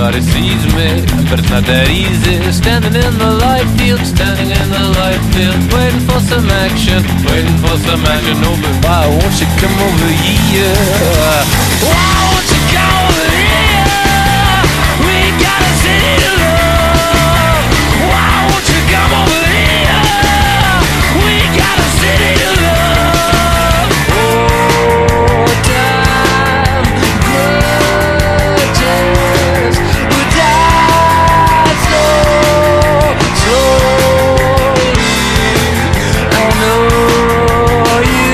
Nobody sees me, but it's not that easy. Standing in the light field, standing in the light field, waiting for some action, waiting for some action. Oh, but why won't you come over here? Why won't you come over here? We got a city to love. Why won't you come over here? We got a city to love. Oh, time grudges would die slowly. I know you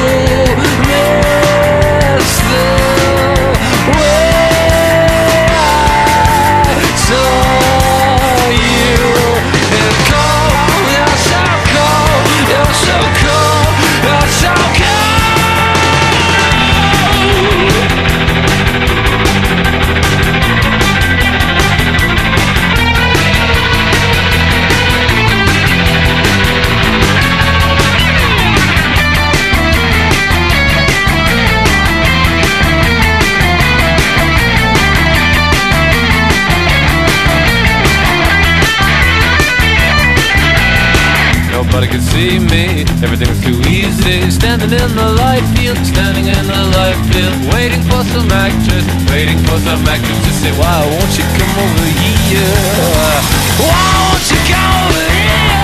miss the way I saw you. And cold, you're so cold, you're so cold, you're so cold. Nobody could see me, everything was too easy. Standing in the light field, standing in the light field, waiting for some actress, waiting for some actress to say, why won't you come over here? Why won't you come over here?